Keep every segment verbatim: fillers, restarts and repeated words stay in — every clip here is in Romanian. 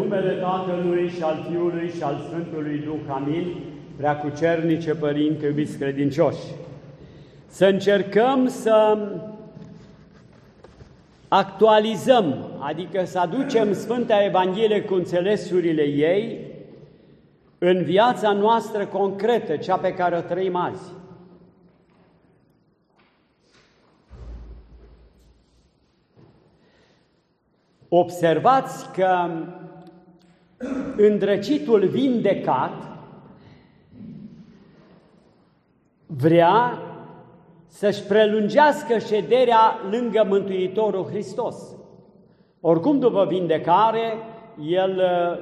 numele Tatălui și al Fiului și al Sfântului Duh, amin, Preacucernice Părinte, iubiți credincioși, să încercăm să actualizăm, adică să aducem Sfânta Evanghelie cu înțelesurile ei în viața noastră concretă, cea pe care o trăim azi. Observați că îndrăcitul vindecat vrea să-și prelungească șederea lângă Mântuitorul Hristos. Oricum, după vindecare, el,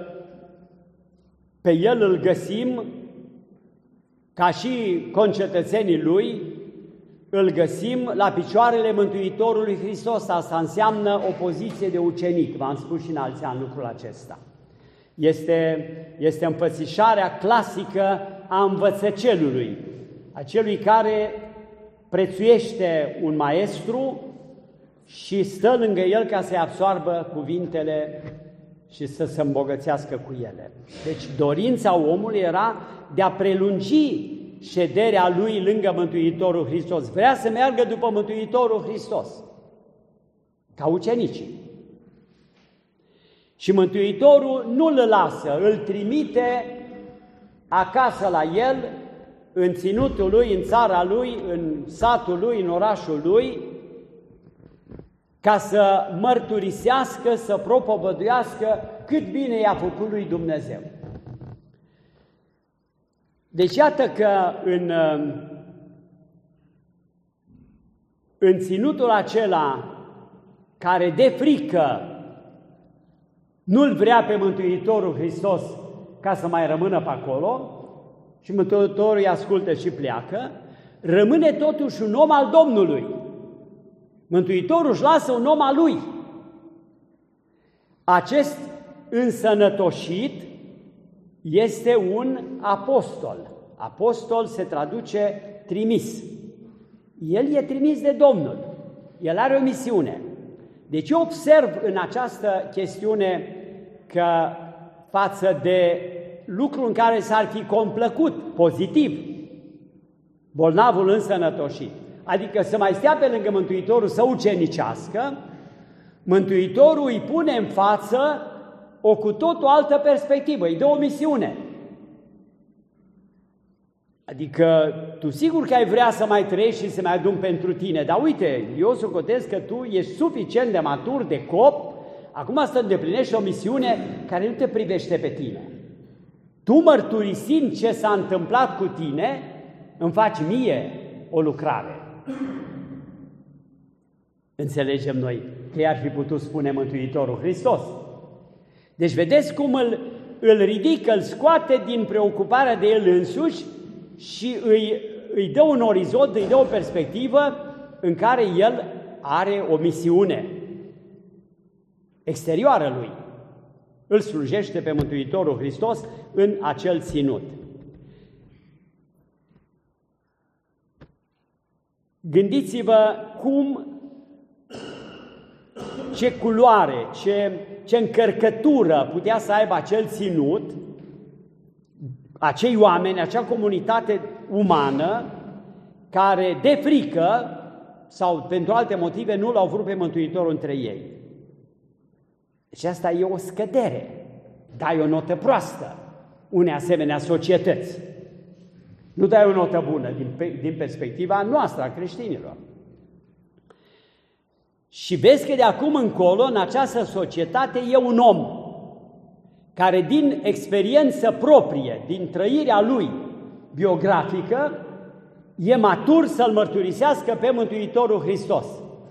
pe el îl găsim, ca și concetățenii lui, îl găsim la picioarele Mântuitorului Hristos. Asta înseamnă o poziție de ucenic, v-am spus și în alți ani lucrul acesta. Este, este înfățișarea clasică a învățăcelului, a celui care prețuiește un maestru și stă lângă el ca să-i absoarbă cuvintele și să se îmbogățească cu ele. Deci dorința omului era de a prelungi șederea lui lângă Mântuitorul Hristos. Vrea să meargă după Mântuitorul Hristos, ca ucenicii. Și Mântuitorul nu îl lasă, îl trimite acasă la el, în ținutul lui, în țara lui, în satul lui, în orașul lui, ca să mărturisească, să propovăduiască cât bine i-a făcut lui Dumnezeu. Deci iată că în, în ținutul acela care de frică nu-l vrea pe Mântuitorul Hristos ca să mai rămână pe acolo, și Mântuitorul îi ascultă și pleacă, rămâne totuși un om al Domnului. Mântuitorul își lasă un om al lui. Acest însănătoșit este un apostol. Apostol se traduce trimis. El e trimis de Domnul. El are o misiune. Deci eu observ în această chestiune că față de lucru în care s-ar fi complăcut pozitiv bolnavul însănătoșit, adică să mai stea pe lângă Mântuitorul să ucenicească, Mântuitorul îi pune în față o cu totul altă perspectivă, îi dă o misiune. Adică tu sigur că ai vrea să mai trăiești și să mai adun pentru tine, dar uite, eu socotesc că tu ești suficient de matur, de cop, acum să îndeplinești o misiune care nu te privește pe tine. Tu, mărturisind ce s-a întâmplat cu tine, îmi faci mie o lucrare. Înțelegem noi că i-ar fi putut spune Mântuitorul Hristos. Deci vedeți cum îl, îl ridică, îl scoate din preocuparea de el însuși și îi, îi dă un orizont, îi dă o perspectivă în care el are o misiune exterioară lui. Îl slujește pe Mântuitorul Hristos în acel ținut. Gândiți-vă cum, ce culoare, ce, ce încărcătură putea să aibă acel ținut, acei oameni, acea comunitate umană, care de frică sau pentru alte motive nu l-au vrut pe Mântuitorul între ei. Și asta e o scădere, dai o notă proastă unei asemenea societăți. Nu dai o notă bună din, din perspectiva noastră a creștinilor. Și vezi că de acum încolo, în această societate, e un om care din experiență proprie, din trăirea lui biografică, e matur să-L mărturisească pe Mântuitorul Hristos.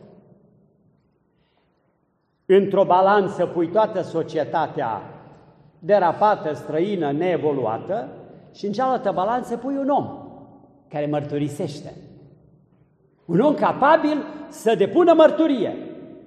Într-o balanță pui toată societatea derapată, străină, neevoluată și în cealaltă balanță pui un om care mărturisește. Un om capabil să depună mărturie.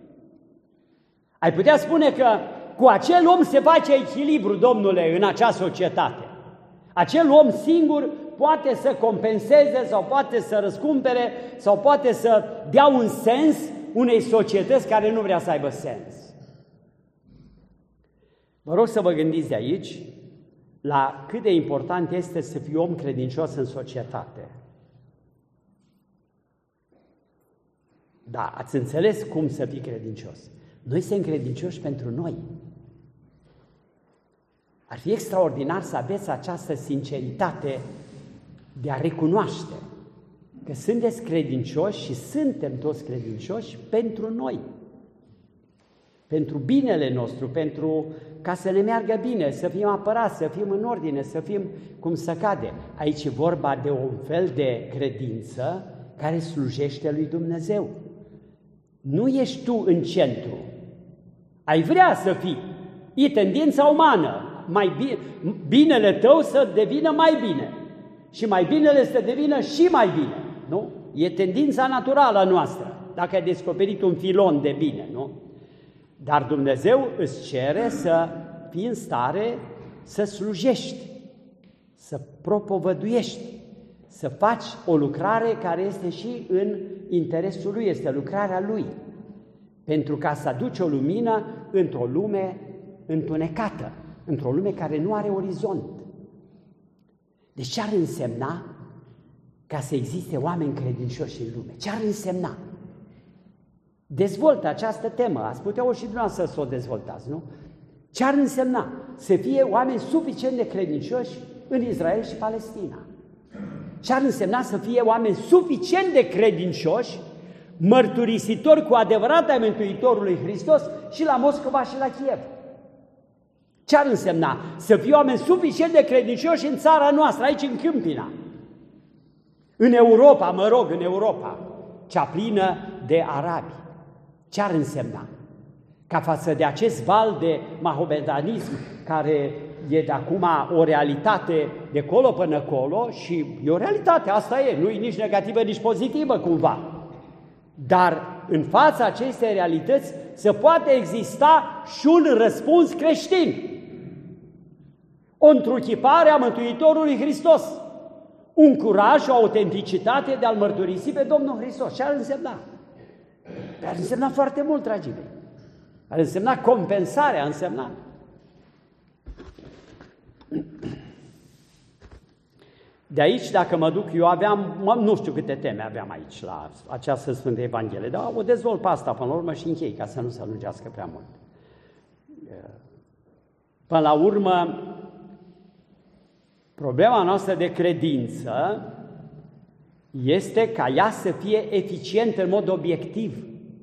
Ai putea spune că cu acel om se face echilibru, Domnule, în acea societate. Acel om singur poate să compenseze sau poate să răscumpere sau poate să dea un sens unei societăți care nu vrea să aibă sens. Vă rog să vă gândiți de aici la cât de important este să fii om credincios în societate. Da, ați înțeles cum să fii credincios. Noi suntem credincioși pentru noi. Ar fi extraordinar să aveți această sinceritate de a recunoaște că sunteți credincioși și suntem toți credincioși pentru noi. Pentru binele nostru, pentru ca să ne meargă bine, să fim apărați, să fim în ordine, să fim cum să cade. Aici e vorba de un fel de credință care slujește lui Dumnezeu. Nu ești tu în centru. Ai vrea să fii. E tendința umană. Mai bine, binele tău să devină mai bine. Și mai binele să devină și mai bine. Nu? E tendința naturală noastră. Dacă ai descoperit un filon de bine, nu? Dar Dumnezeu îți cere să fii în stare să slujești, să propovăduiești, să faci o lucrare care este și în interesul Lui, este lucrarea Lui, pentru ca să aduci o lumină într-o lume întunecată, într-o lume care nu are orizont. Deci ce ar însemna ca să existe oameni credincioși în lume? Ce ar însemna? Dezvoltă această temă, ați putea-o și dumneavoastră să o dezvoltați, nu? Ce ar însemna să fie oameni suficient de credincioși în Israel și Palestina? Ce ar însemna să fie oameni suficient de credincioși, mărturisitori cu adevărat ai Mântuitorului Hristos și la Moscova și la Kiev? Ce ar însemna să fie oameni suficient de credincioși în țara noastră, aici în Câmpina? În Europa, mă rog, în Europa, cea plină de arabi. Ce ar însemna? Ca față de acest val de mahomedanism care e de acum o realitate de colo până colo și e o realitate, asta e, nu e nici negativă, nici pozitivă cumva. Dar în fața acestei realități se poate exista și un răspuns creștin. O întruchipare a Mântuitorului Hristos. Un curaj, o autenticitate de a-L mărturisi pe Domnul Hristos. Ce ar însemna? Ar însemna foarte mult, dragii mei. Ar însemna compensarea, ar însemna. De aici, dacă mă duc, eu aveam, nu știu câte teme aveam aici la această Sfântă Evanghelie, dar o dezvolt pe asta până la urmă și închei, ca să nu se lungească prea mult. Până la urmă, problema noastră de credință este ca ea să fie eficientă în mod obiectiv.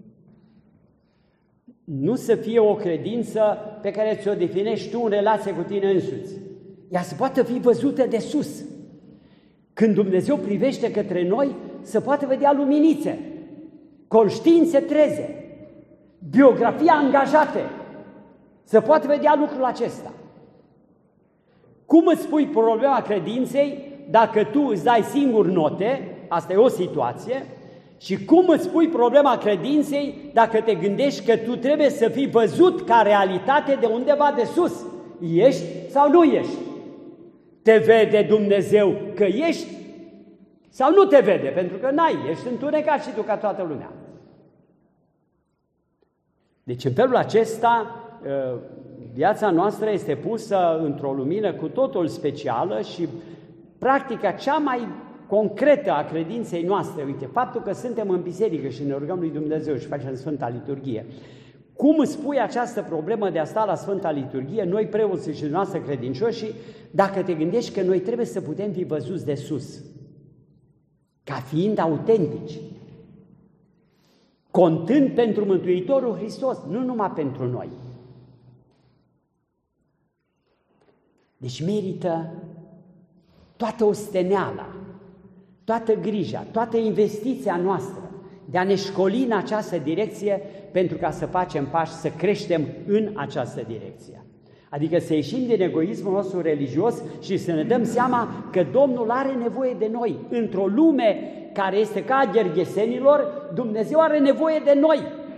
Nu să fie o credință pe care ți-o definești tu în relație cu tine însuți. Ea să poată fi văzută de sus. Când Dumnezeu privește către noi, să poată vedea luminițe, conștiințe treze, biografii angajate, să poată vedea lucrul acesta. Cum îți pui problema credinței dacă tu îți dai singur note, asta e o situație, și cum îți pui problema credinței dacă te gândești că tu trebuie să fii văzut ca realitate de undeva de sus? Ești sau nu ești? Te vede Dumnezeu că ești sau nu te vede? Pentru că n-ai, ești întunecat și tu ca toată lumea. Deci în felul acesta viața noastră este pusă într-o lumină cu totul specială și practica cea mai concretă a credinței noastre, uite, faptul că suntem în biserică și ne rugăm lui Dumnezeu și facem Sfânta Liturghie. Cum îți pui această problemă de a sta la Sfânta Liturghie, noi preoții și noastre credincioși, dacă te gândești că noi trebuie să putem fi văzuți de sus, ca fiind autentici, contând pentru Mântuitorul Hristos, nu numai pentru noi. Deci merită toată osteneala, toată grija, toată investiția noastră de a ne școli în această direcție pentru ca să facem pași, să creștem în această direcție. Adică să ieșim din egoismul nostru religios și să ne dăm seama că Domnul are nevoie de noi. Într-o lume care este ca a gherghesenilor, Dumnezeu are nevoie de noi.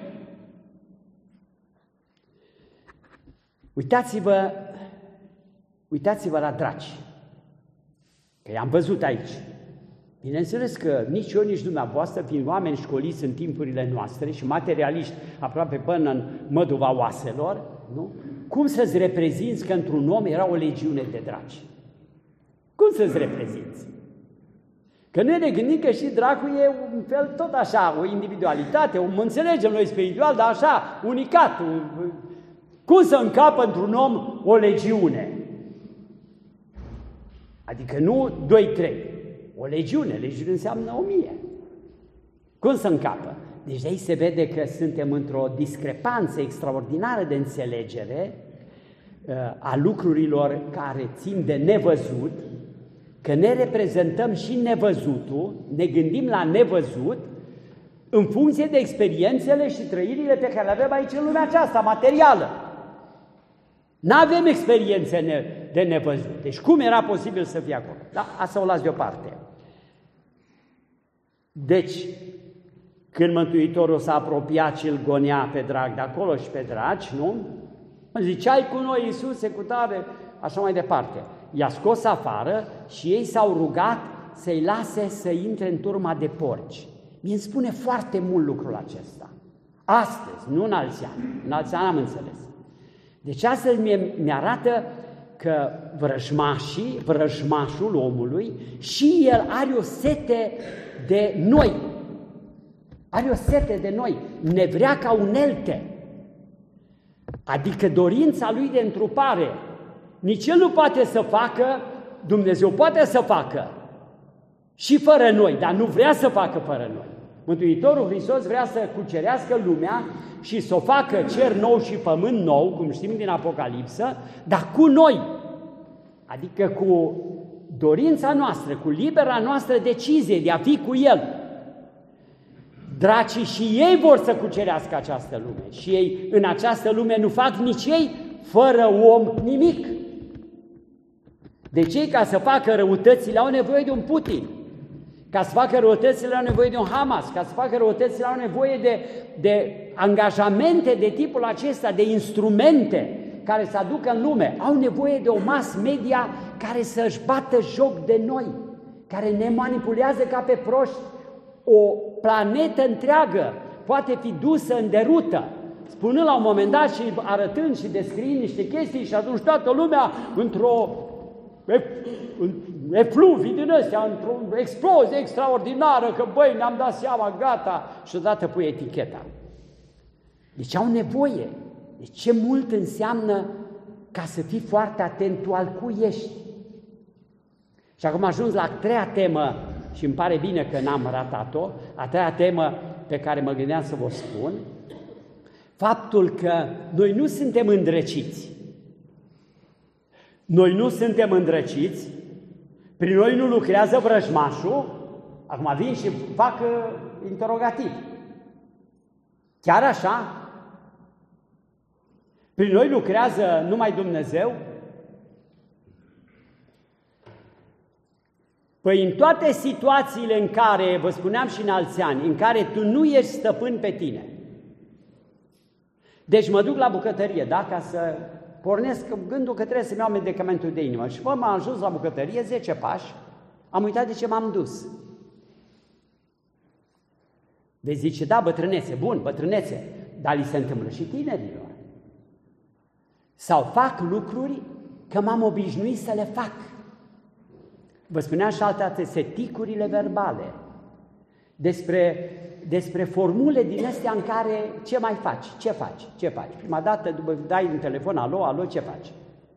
Uitați-vă, uitați-vă la draci, că i-am văzut aici. Bineînțeles că nici eu, nici dumneavoastră, fiind oameni școliți în timpurile noastre și materialiști aproape până în măduva oaselor, nu? cum să-ți reprezinți că într-un om era o legiune de draci? Cum să-ți reprezinți? Că noi ne gândim că și dracul e un fel tot așa, o individualitate, o înțelegem noi spiritual, dar așa, unicat. Cum să încapă într-un om o legiune? Adică nu doi, trei. O legiune, legiune înseamnă o mie. Cum să încapă? Deci de aici se vede că suntem într-o discrepanță extraordinară de înțelegere uh, a lucrurilor care țin de nevăzut, că ne reprezentăm și nevăzutul, ne gândim la nevăzut în funcție de experiențele și trăirile pe care le avem aici în lumea aceasta, materială. N-avem experiențe de nevăzut. Deci cum era posibil să fie acolo? Da, asta o las deoparte. Deci, când Mântuitorul s-a apropiat și îl gonea pe drag de acolo și pe draci, nu? Ziceai cu noi, Iisuse, cu tare, așa mai departe. I-a scos afară și ei s-au rugat să-i lase să intre în turma de porci. Mi-mi spune foarte mult lucrul acesta. Astăzi, nu în alți ani. În alți ani am înțeles. Deci astăzi mi-arată că vrăjmașii, vrăjmașul omului, și el are o sete de noi. Are o sete de noi. Ne vrea ca unelte. Adică dorința lui de întrupare. Nici el nu poate să facă, Dumnezeu poate să facă și fără noi, dar nu vrea să facă fără noi. Mântuitorul Hristos vrea să cucerească lumea și să o facă cer nou și pământ nou, cum știm din Apocalipsă, dar cu noi, adică cu dorința noastră, cu libera noastră decizie de a fi cu El. Dracii și ei vor să cucerească această lume și ei în această lume nu fac nici ei fără om nimic. Deci ei, ca să facă răutățile, au nevoie de un Putin. Ca să facă răutățile, au nevoie de un Hamas. Ca să facă răutățile, au nevoie de, de angajamente de tipul acesta, de instrumente care să aducă în lume. Au nevoie de o mass media care să-și bată joc de noi, care ne manipulează ca pe proști. O planetă întreagă poate fi dusă în derută, spunând la un moment dat și arătând și descriind niște chestii și atunci toată lumea într-o efluvii din ăstea, într-o explozie extraordinară, că băi, ne-am dat seama, gata, și odată pui eticheta. Deci au nevoie. Deci ce mult înseamnă ca să fii foarte atent tu al cui ești. Și acum ajuns la a treia temă, și îmi pare bine că n-am ratat-o, a treia temă pe care mă gândeam să vă spun, faptul că noi nu suntem îndrăciți. Noi nu suntem îndrăciți, prin noi nu lucrează vrăjmașul, acum vin și fac uh, interogativ. Chiar așa? Prin noi lucrează numai Dumnezeu? Păi în toate situațiile în care, vă spuneam și în alți ani, în care tu nu ești stăpân pe tine. Deci mă duc la bucătărie, da, ca să pornesc gândul că trebuie să-mi iau medicamentul de inimă. Și până m-am ajuns la bucătărie, zece pași, am uitat de ce m-am dus. Vezi, zice, da, bătrânețe, bun, bătrânețe, dar li se întâmplă și tinerilor. Sau fac lucruri că m-am obișnuit să le fac. Vă spuneam și alte dată, seticurile verbale, despre, despre formule din astea în care ce mai faci, ce faci, ce faci. Prima dată după dai în telefon, alo, alo, ce faci?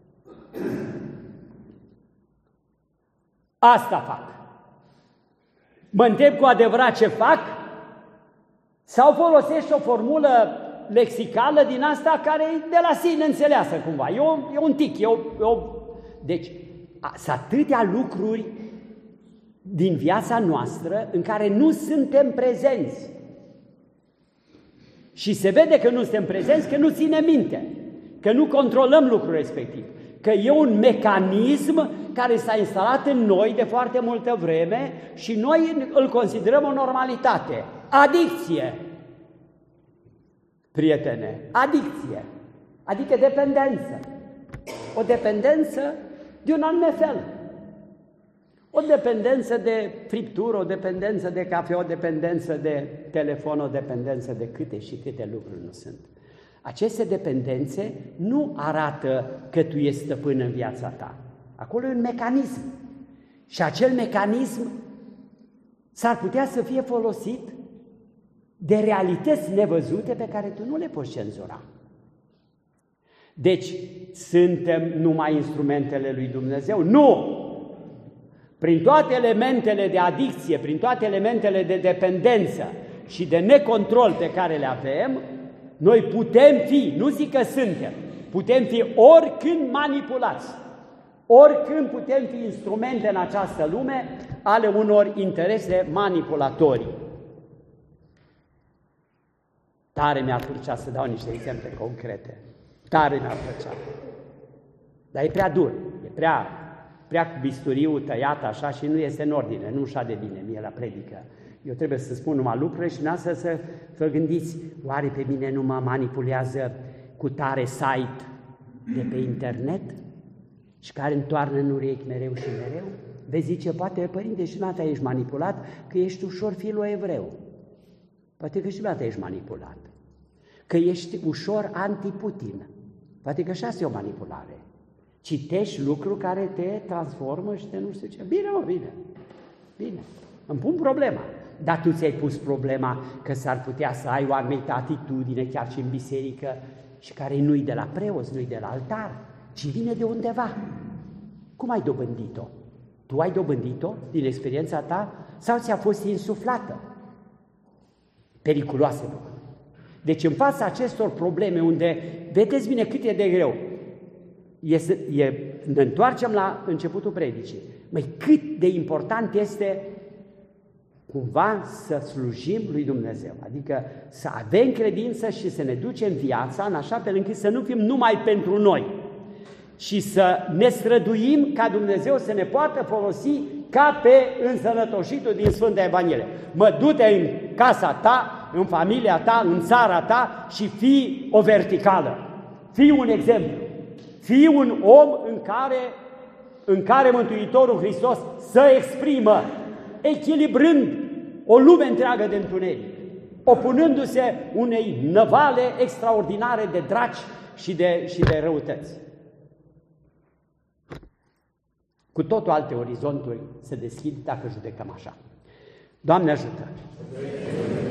Asta fac. Mă întreb cu adevărat ce fac? Sau folosești o formulă lexicală din asta care e de la sine înțeleasă cumva. E, o, e un tic, e o... E o... Deci, sunt atâtea lucruri din viața noastră în care nu suntem prezenți. Și se vede că nu suntem prezenți, că nu ținem minte, că nu controlăm lucrul respectiv, că e un mecanism care s-a instalat în noi de foarte multă vreme și noi îl considerăm o normalitate. Adicție, prietene, adicție, adică dependență. O dependență de un anume fel. O dependență de friptură, o dependență de cafea, o dependență de telefon, o dependență de câte și câte lucruri nu sunt. Aceste dependențe nu arată că tu ești stăpân în viața ta. Acolo e un mecanism. Și acel mecanism s-ar putea să fie folosit de realități nevăzute pe care tu nu le poți cenzura. Deci, suntem numai instrumentele lui Dumnezeu? Nu! Prin toate elementele de adicție, prin toate elementele de dependență și de necontrol pe care le avem, noi putem fi, nu zic că suntem, putem fi oricând manipulați, oricând putem fi instrumente în această lume ale unor interese manipulatorii. Tare mi-ar plăcea să dau niște exemple concrete, tare mi-ar plăcea, dar e prea dur, e prea, prea cu bisturiul tăiat așa și nu este în ordine, nu așa de bine mie la predică. Eu trebuie să spun numai lucrurile și dumneavoastră să vă gândiți, oare pe mine nu mă manipulează cu tare site de pe internet și care întoarnă în urechi mereu și mereu? Vezi, zice, poate, părinte, și dumneata ești manipulat, că ești ușor filo-evreu. Poate că și dumneata ești manipulat. Că ești ușor anti-Putin. Poate că așa este o manipulare. Citești lucruri care te transformă și te nu știu ce. Bine, mă, bine. Bine. Îmi pun problema. Dar tu ți-ai pus problema că s-ar putea să ai o anumită atitudine chiar și în biserică și care nu-i de la preoți, nu-i de la altar, ci vine de undeva. Cum ai dobândit-o? Tu ai dobândit-o din experiența ta sau ți-a fost insuflată? Periculoase lucruri. Deci în fața acestor probleme unde, vedeți bine cât e de greu, e, e, ne întoarcem la începutul predicii. Măi, cât de important este cumva să slujim lui Dumnezeu, adică să avem credință și să ne ducem viața în așa fel încât să nu fim numai pentru noi, și să ne străduim ca Dumnezeu să ne poată folosi ca pe însănătoșitul din Sfânta Evanghelie. Mă, du-te în casa ta, în familia ta, în țara ta și fii o verticală. Fii un exemplu. Fii un om în care, în care Mântuitorul Hristos să exprimă, echilibrând o lume întreagă de întuneric, opunându-se unei năvale extraordinare de draci și de, și de răutăți. Cu totul alte orizonturi se deschid dacă judecăm așa. Doamne ajută!